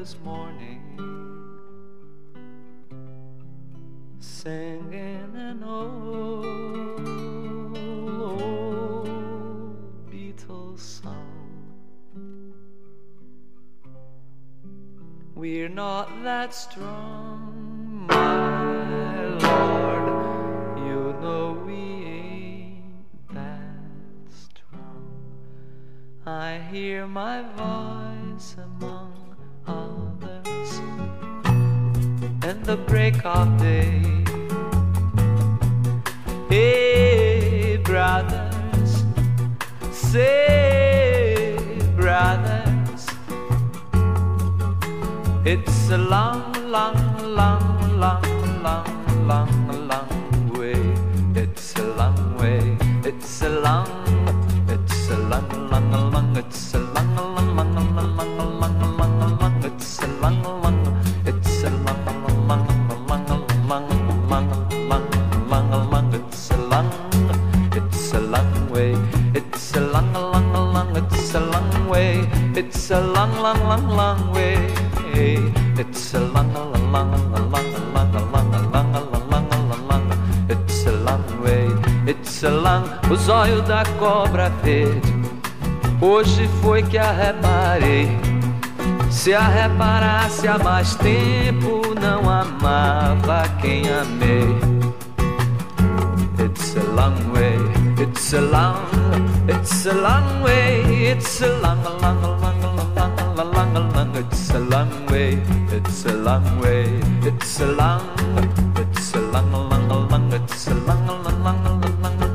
this morning, singing an old Beatles song. We're not that strong, my Lord, you know we ain't that strong. I hear my voice among others in the break of day. Hey, brothers, say, brothers, it's a long, long, long, long, long, long, long way. It's a long way. It's a long, it's a long, long, long, it's a long, long, long, long, long, long, long, long, it's a long, long, it's a long, long, long, long, long, long, long, long, it's a long, it's a long way. It's a long, long, long, it's a long way. It's a long, long, long, long way. It's a long, long, long, long, long, long, long, long, long, it's a long way. It's a long. O zóio da cobra verde, hoje foi que a reparei. Se a reparasse há mais tempo, não amava quem amei. It's a long way. It's a long. It's a long way. It's a long, long, long, long, long, long, long. It's a long way. It's a long way. It's a long. It's a long, long, long. It's a long, long, long, long, long.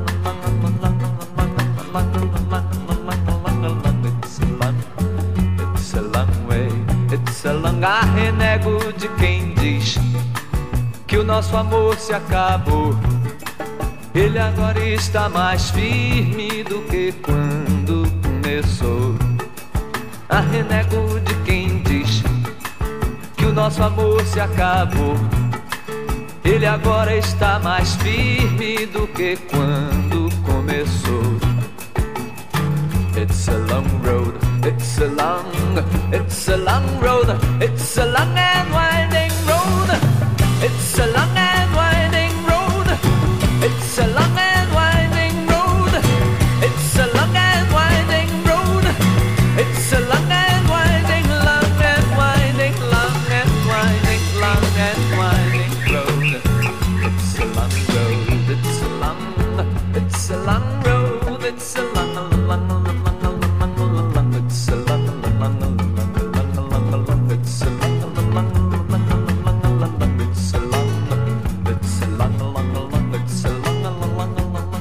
It's a long way. It's a long. Arrenego de quem diz que o nosso amor se acabou. Ele agora está mais firme do que quando começou. Arrenego de quem diz que o nosso amor se acabou. Ele agora está mais firme do que quando começou. It's a long road, it's a long road, it's a long and winding road. It's a long and winding road. It's a long and winding road. It's a long and winding road. It's a long and winding, long and winding, long and winding, long and winding road. It's a long road. It's a long road. It's a long, it's a long, long, long, long, long. It's a long, long, long, long, long. It's a long, long, long, long, long. It's a long, it's a long, long, long. It's a long, long,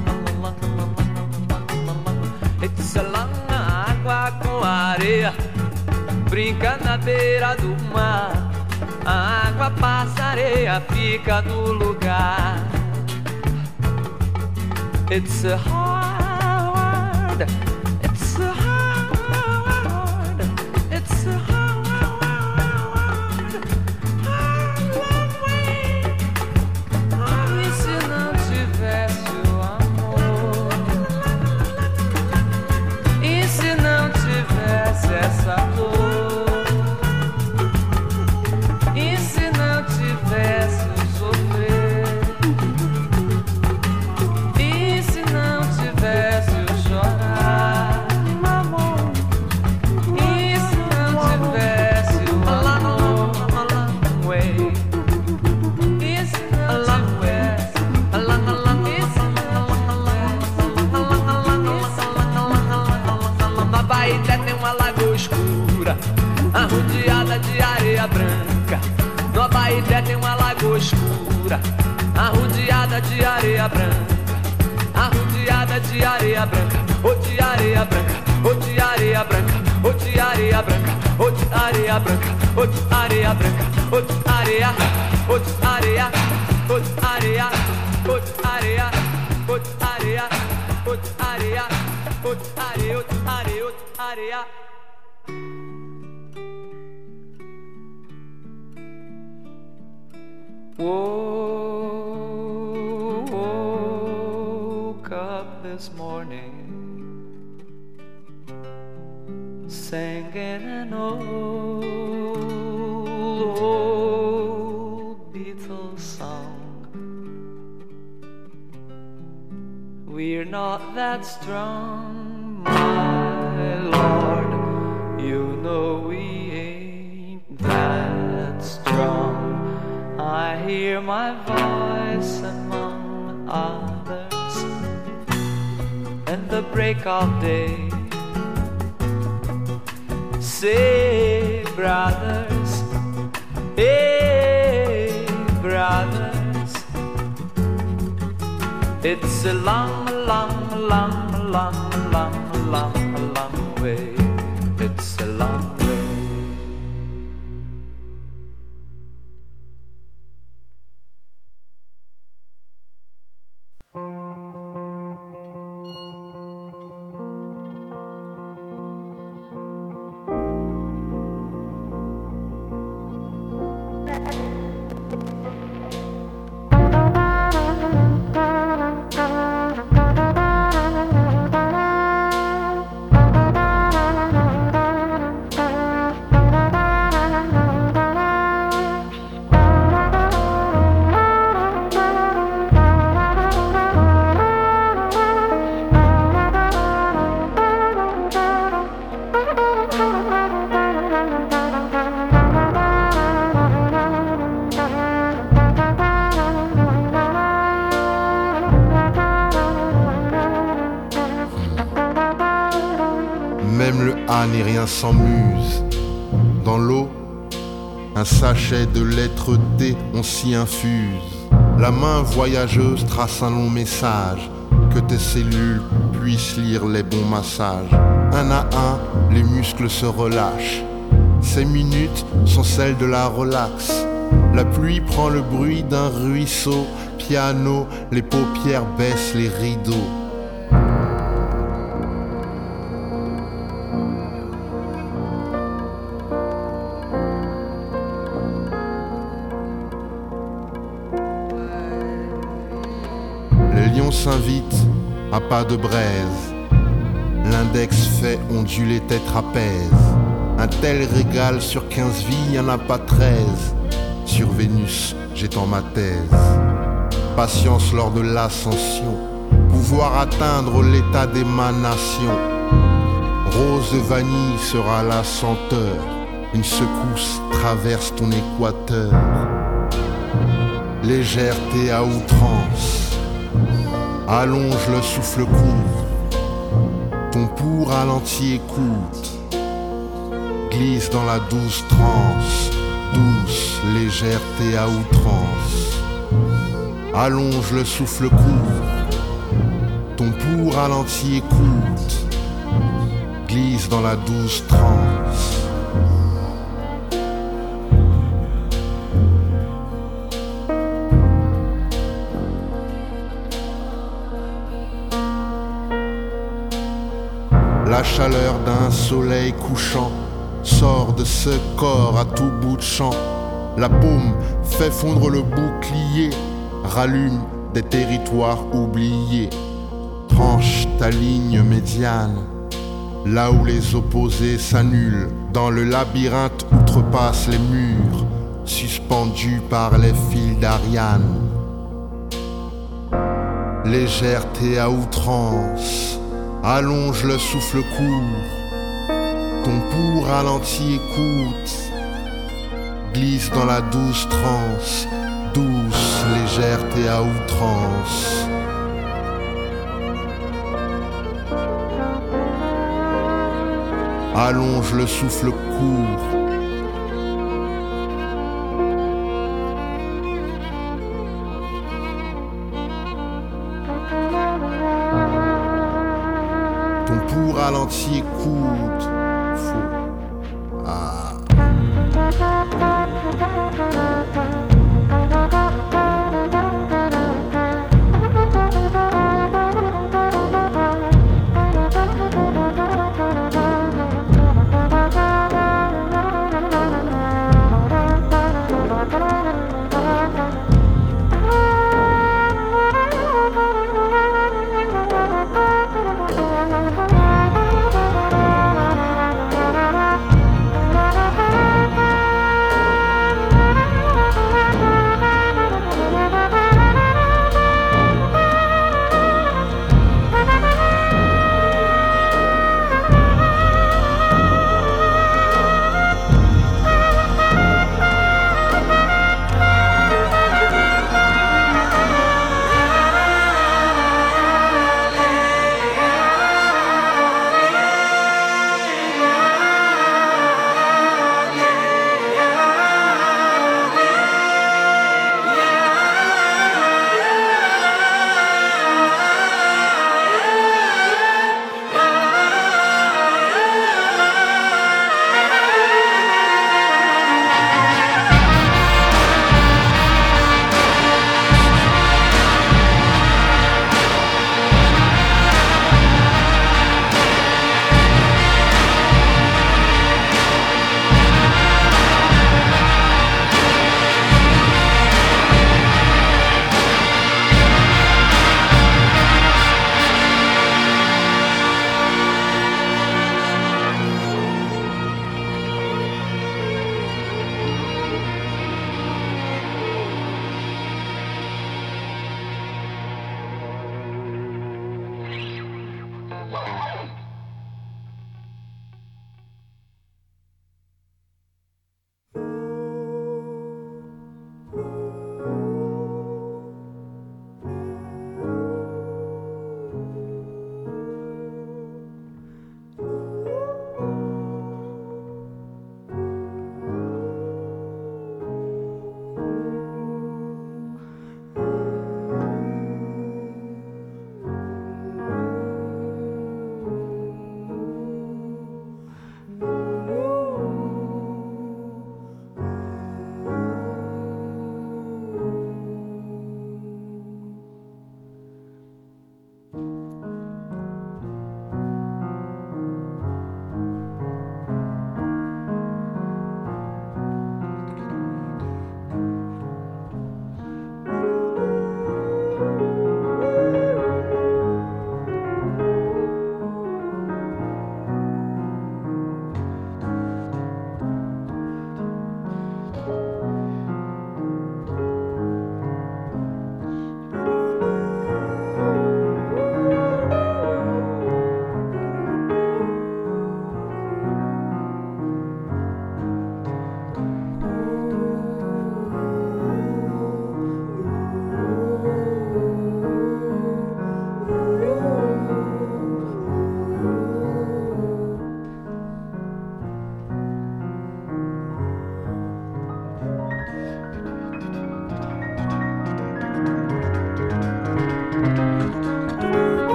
long. It's a long. Água com areia brinca na beira do mar. A água passa, areia fica no lugar. It's a hard, it's a hard, it's a hard, hard way. E se não tivesse o amor? E se não tivesse essa dor? E se não tivesse o sofrer? E se não tivesse o chorar, amor? E se não tivesse o amor? Way. E se não tivesse a Baité tem uma lagoa escura, arrodeada de areia branca. No Abaeté tem uma lagoa escura, arrodeada de areia branca. Arrodeada de areia branca, ou de areia branca, ou de areia branca, ou de areia branca, ou de areia branca, ou de areia branca, ou de areia, ou de areia, ou de areia, ou de areia, ou de areia, ou de areia, ou de areia, ou de areia, ou de areia. Woke up this morning singing an old You're not that strong, my Lord. You know we ain't that strong. I hear my voice among others in the break of day. Say, brothers, hey, brothers, it's a long, long, long, long, long, long, long way. It's a long way. Même le A n'est rien sans muse. Dans l'eau, un sachet de lettres D, on s'y infuse. La main voyageuse trace un long message, que tes cellules puissent lire les bons massages. Un à un, les muscles se relâchent. Ces minutes sont celles de la relaxe. La pluie prend le bruit d'un ruisseau. Piano, les paupières baissent les rideaux. Les lions s'invitent à pas de braise. L'index fait onduler tes trapèzes. Un tel régal sur 15 vies, y'en a pas 13. Sur Vénus, j'étends ma thèse. Patience lors de l'ascension, pouvoir atteindre l'état d'émanation. Rose de vanille sera la senteur. Une secousse traverse ton équateur. Légèreté à outrance, allonge le souffle court. Ton pouls ralenti écoute, glisse dans la douce transe. Douce légèreté à outrance, allonge le souffle court. Ton pouls ralenti écoute, glisse dans la douce transe. La chaleur d'un soleil couchant sort de ce corps à tout bout de champ. La paume fait fondre le bouclier, rallume des territoires oubliés. Tranche ta ligne médiane, là où les opposés s'annulent. Dans le labyrinthe outrepasse les murs, suspendus par les fils d'Ariane. Légèreté à outrance, allonge le souffle court. Ton pouls ralenti écoute, glisse dans la douce transe. Douce légèreté à outrance. Allonge le souffle court. Ton pouls ralenti écoute. Faux. Ah.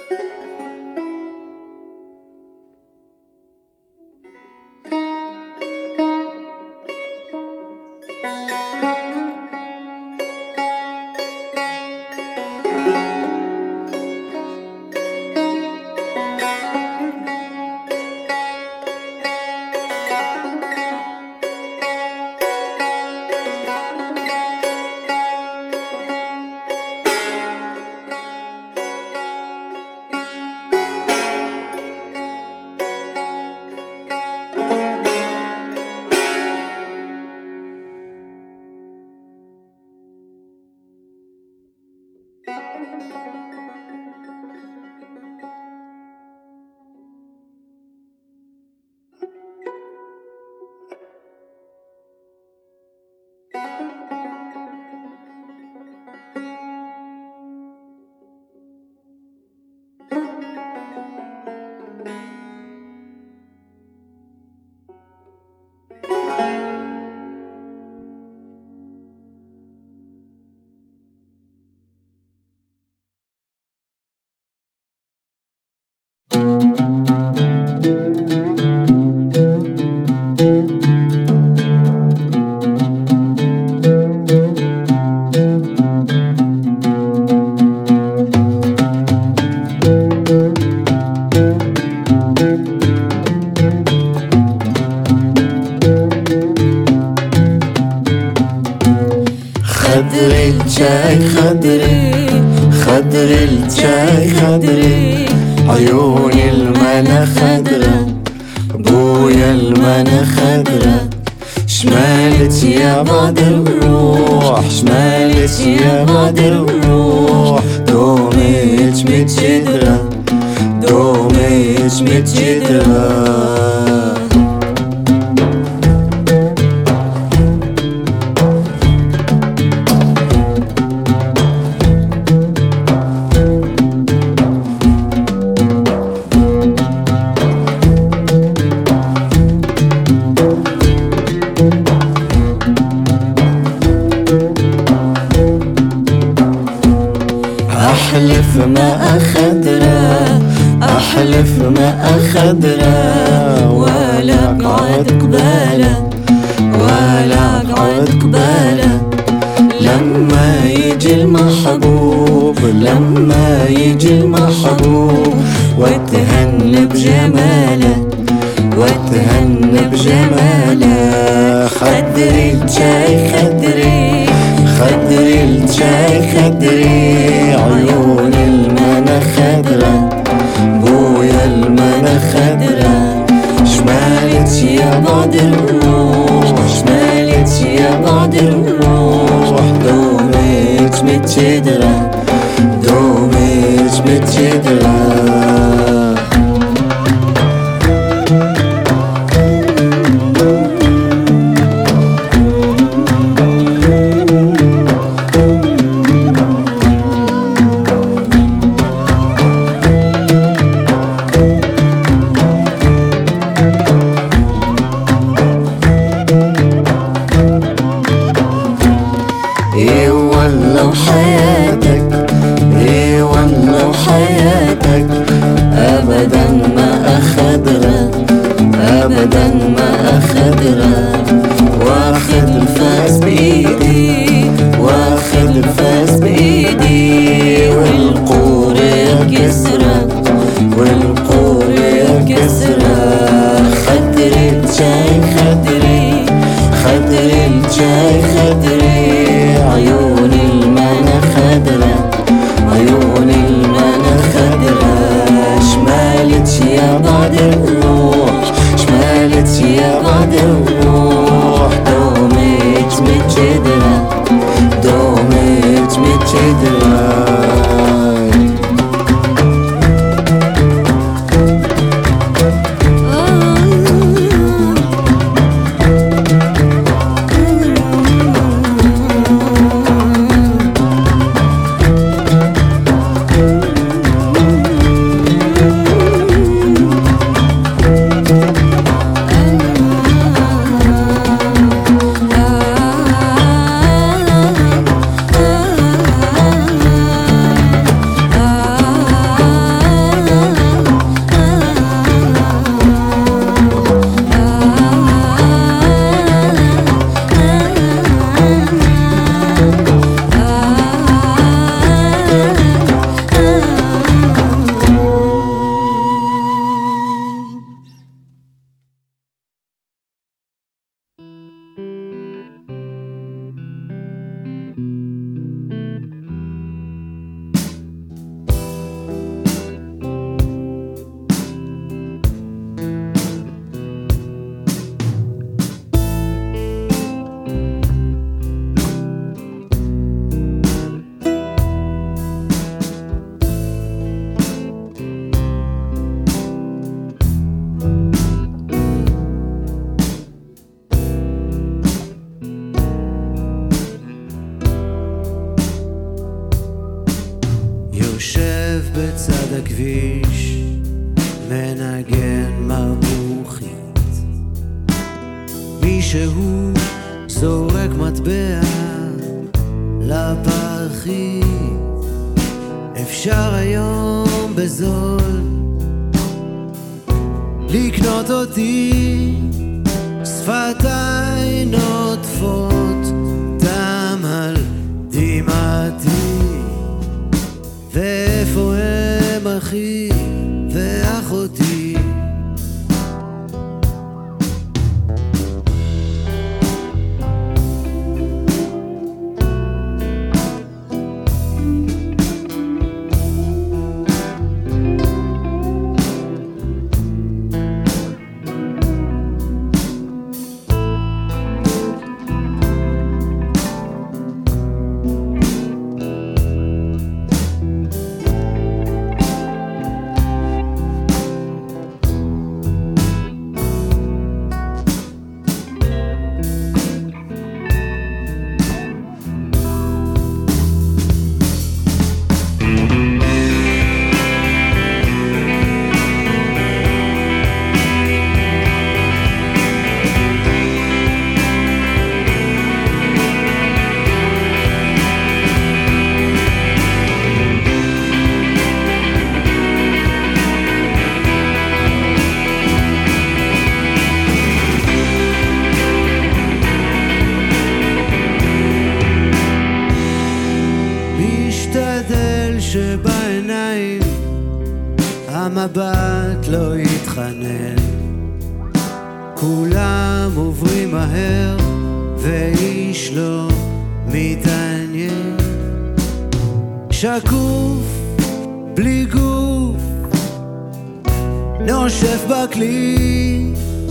خضري الجاي خضري خضري الجاي خضري عيوني المنا خضرة بويا المنا خضرة شمالت يا بعد الروح شمالت يا بعد الروح دوميت متجدرة دوميت متجدرة أحلف ما خضرا أحلف ما خضرا ولا أقعد قبالة ولا أقعد قبالة لما يجي المحبوب لما يجي المحبوب واتهن بجماله واتهن بجماله خضري الجاي خضري خضري الجاي خضري عيون المنا خضرة بويا المنا خضرة شمالت يا بعد الروح شمالت يا بعد الروح دوميت متجدرة دوميت متجدرة ايه ولو حياتك ايه ولو حياتك ابدا ما اخدرة ابدا ما اخدرة واخد الفاس بايدي واخد الفاس بايدي والقورة كسرة والقورة كسرة خضري الجاي خضري خضري الجاي خضري عيوني المنا خضرة عيوني المنا خضرة شمالت يا بعد الروح شمالت يا بعد الروح دوميت متجدرة دوميت متجدرة בצד הכביש מנגן מבוכית, מישהו זורק מטבע לפחית. אפשר היום בזול לקנות אותי, שפתיי נוטפות דם על דמעתי. ואיפה הם אחי ואחותי? שבעיניים המבט לא יתחנן, כולם עוברים מהר ואיש לא מתעניין. שקוף בלי גוף נושף בכלי,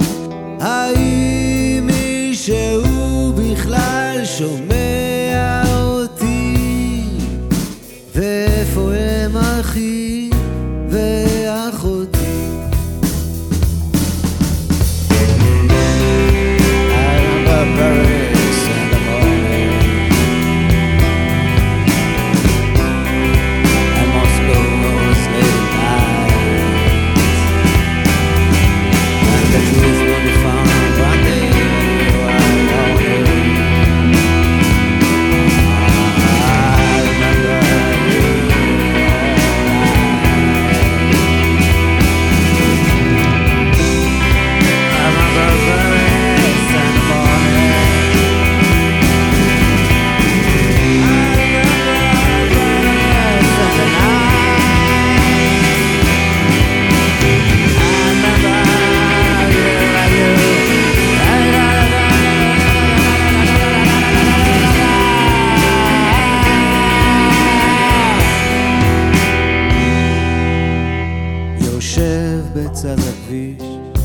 האם מישהו בכלל שומע אותי? ואיפה הם אחי ואחותי? יושב בצד הכביש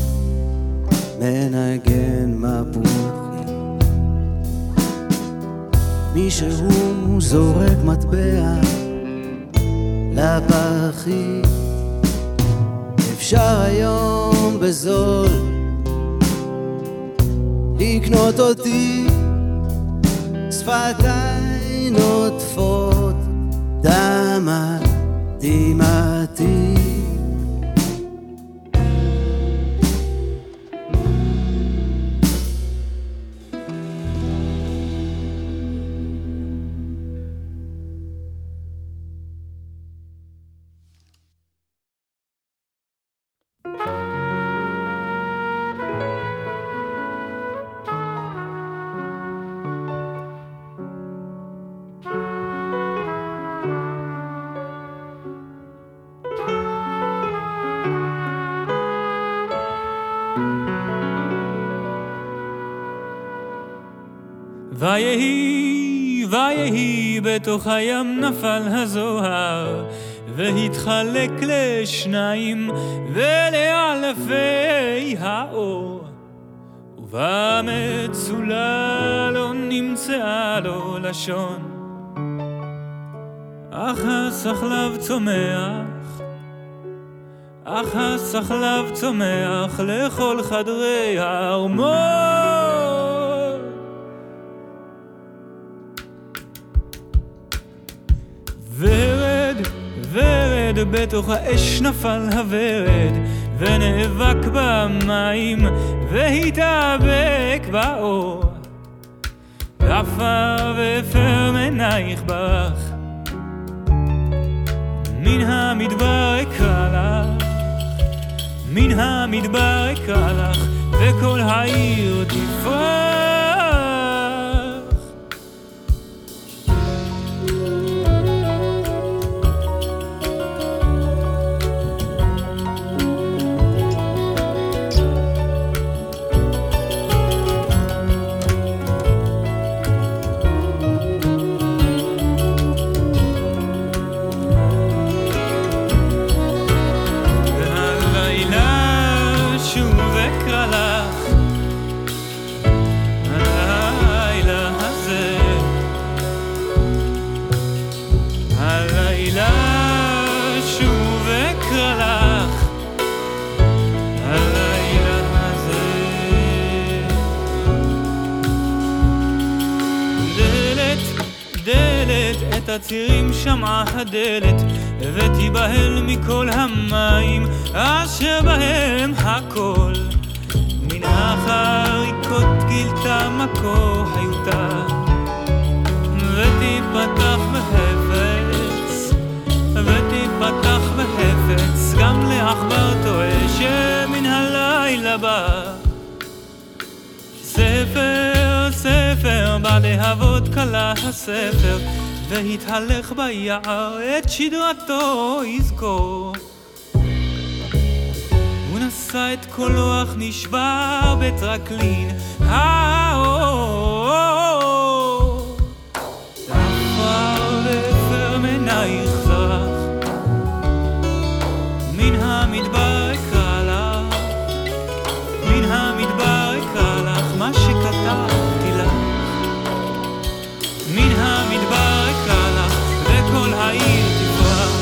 מנגן מבוכי, מישהו זורק מטבע לפחית. אפשר היום בזול לקנות אותי, שפתיי נוטפות דם על דמעתי. ויהי, ויהי, בתוך הים נפל הזוהר, והתחלק לשניים ולאלפי האור, ובמצולה לא נמצאה לו לשון, אך הסחלב צומח, אך הסחלב צומח לכל חדרי הארמון. ורד, ורד שבתוך האש נפל הוורד ונאבק במים והתאבק באור עפר ואפר מנייך ברח מן המדבר אקרא לך מן המדבר אקרא לך וכל העיר תפרח את הצירים שמעה הדלת ותיבהל מכל המים אשר בהם הכל מן החריקות גילתה מקור חיותה ותיפתח בחפץ ותיפתח בחפץ גם לעכבר טועה שמן הלילה בא ספר ספר בא להבות קלה הספר והתהלך ביער את שדרתו יזכור הוא נשא את קולו אך נשבר בטרקלין האור עפר ואפר מנייך זרח מן המדבר אקרא לך מן המדבר אקרא לך מה שכתבתי לך מן המדבר אקרא לך וכל העיר תפרח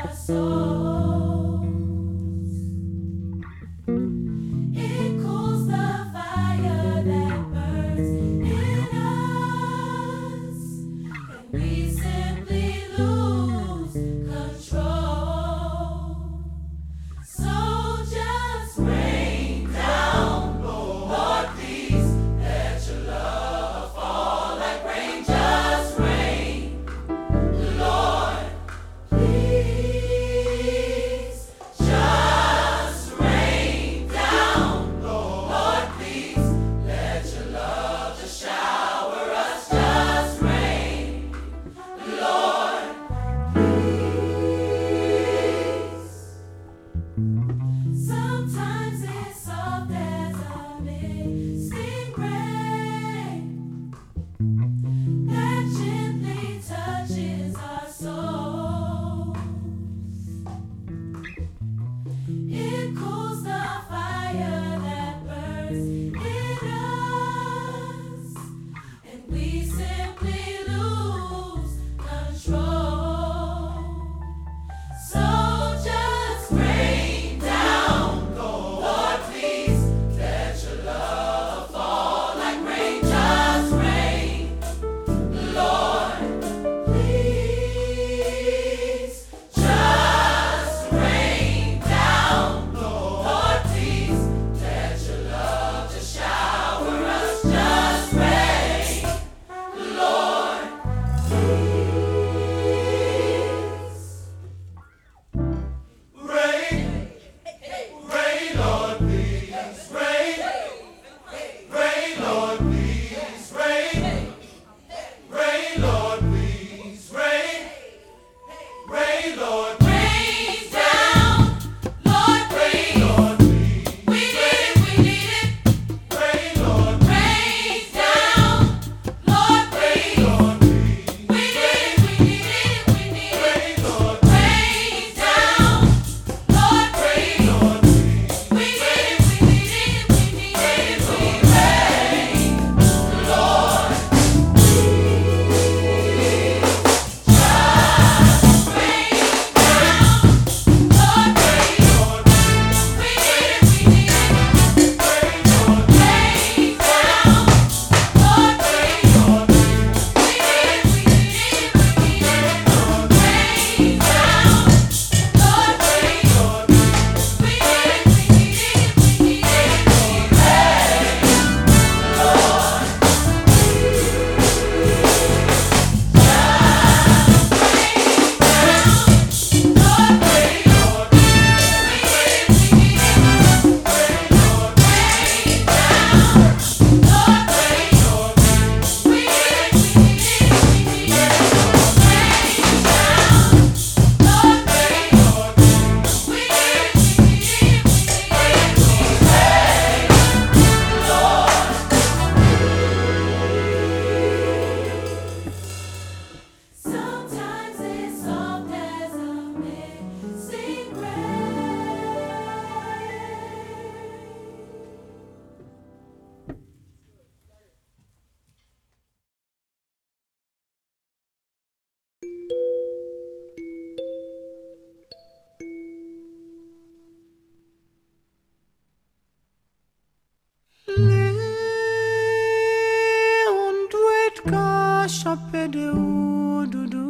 Chape de ou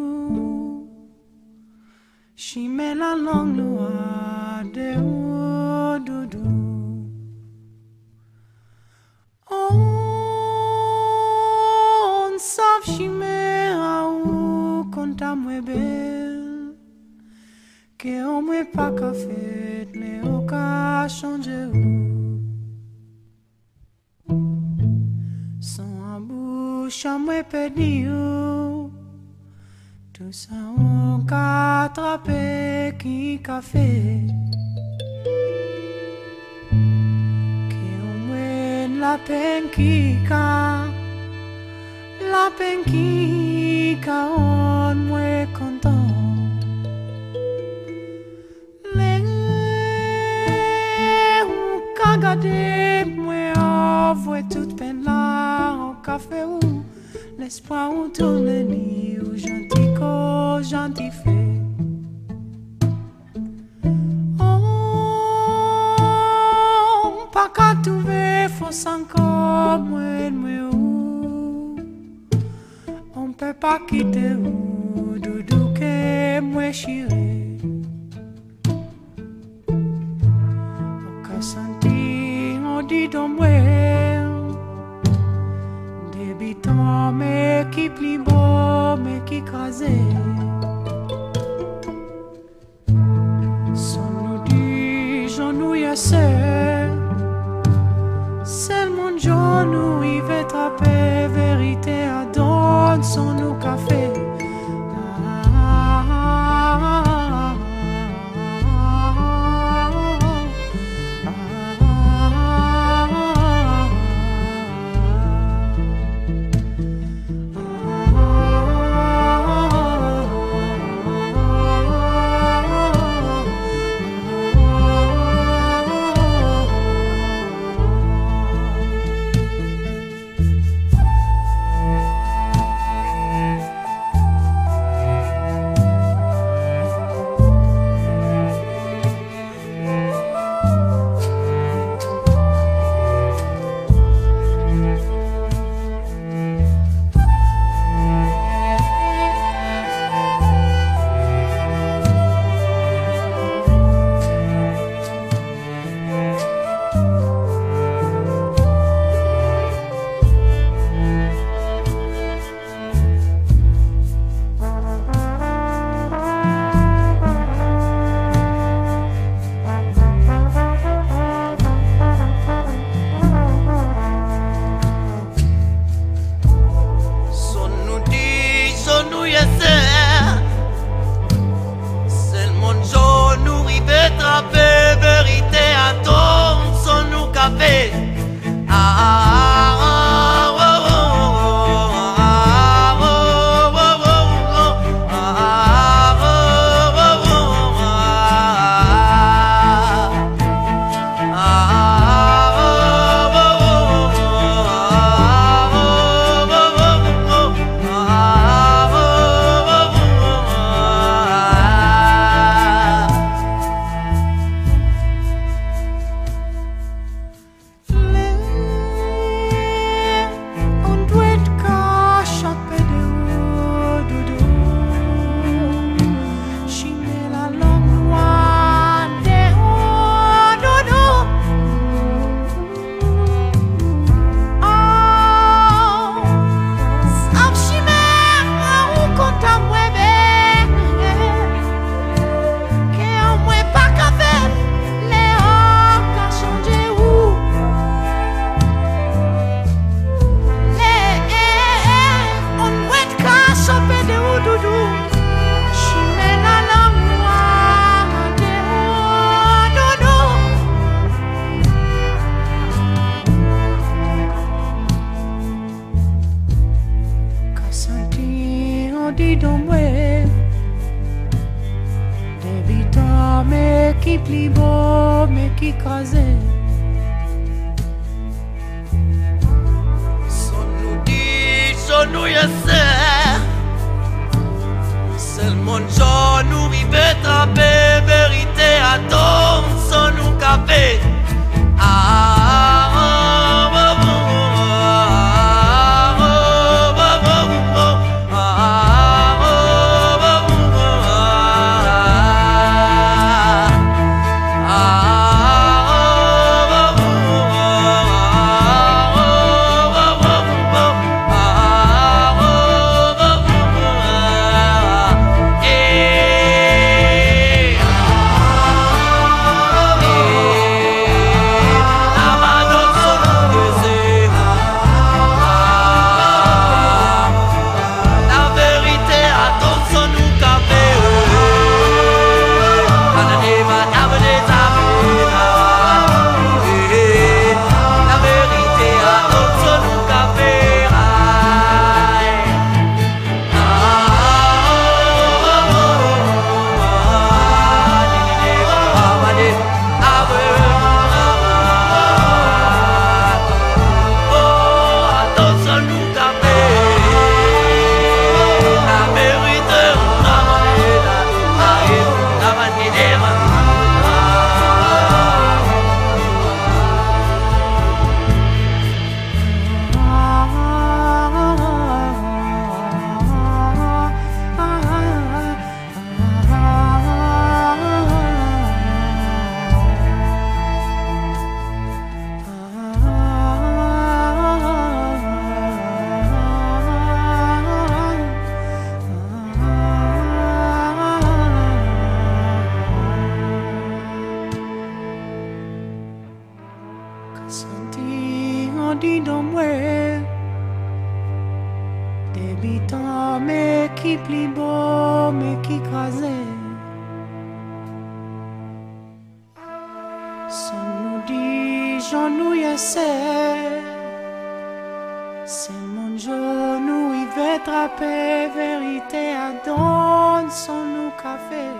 doudou, chimé la langue noire de ou doudou. On sav chimé a ou konta mwe bel, que on mwe pa ka fet mais o ka chanje ou. Chamwe pediu, tout ça on ka attrape qui café, que on mwen la peine qui ka on mwen content. Le ou ka gade mwen avoué toute peine là au café ou l'espoir où tourne ni ou gentil fait. quitter ou doudou que moi chiré. Au cas senti on dit dans moi débitant mais qui plie beau mais qui crasé. Son nous dit j'en nous y a c'est le monde jaune nous y va trapper vérité à donne son nous café. habitant, mais qui plus beau, mais qui crasé. Son nous dit, j'en nous y essaie. C'est mon genou, il va attraper, vérité à donner son nous café.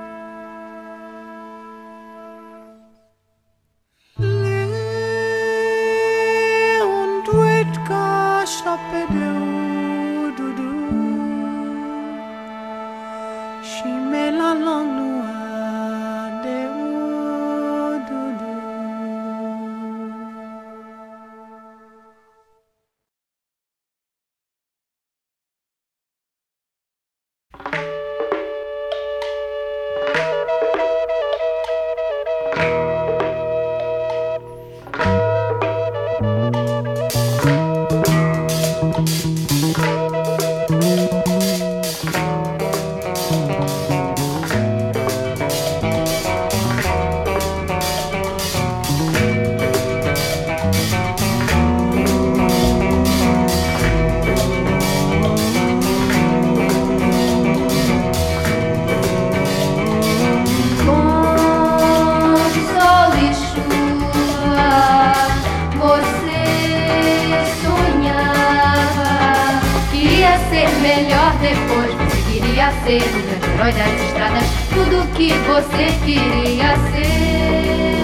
Ser o grande herói das estradas, tudo que você queria ser.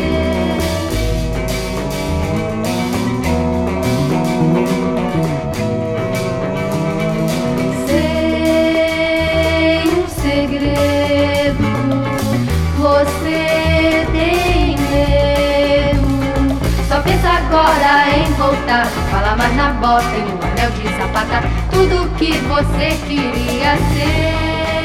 Sei um segredo, você tem medo. Só pensa agora em voltar, fala mais na bota e no anel de sapata, tudo que você queria ser.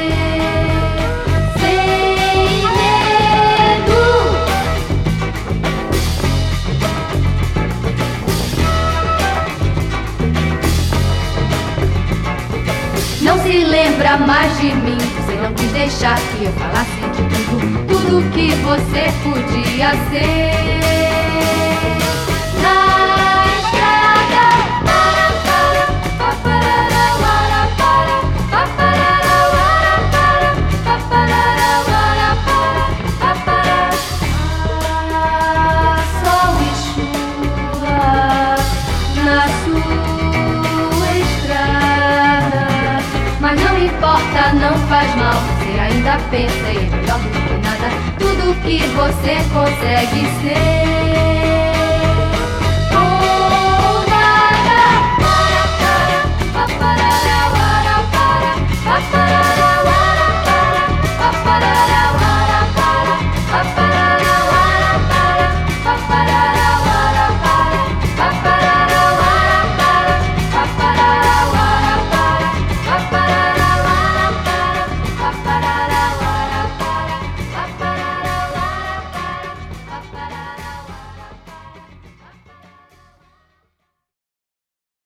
Não se lembra mais de mim, você não quis deixar que eu falasse de tudo que você podia ser. Na estrada, sol e chuva na sua estrada. Mas não importa, não faz mal, você ainda pensa e é melhor do que nada, tudo que você consegue ser.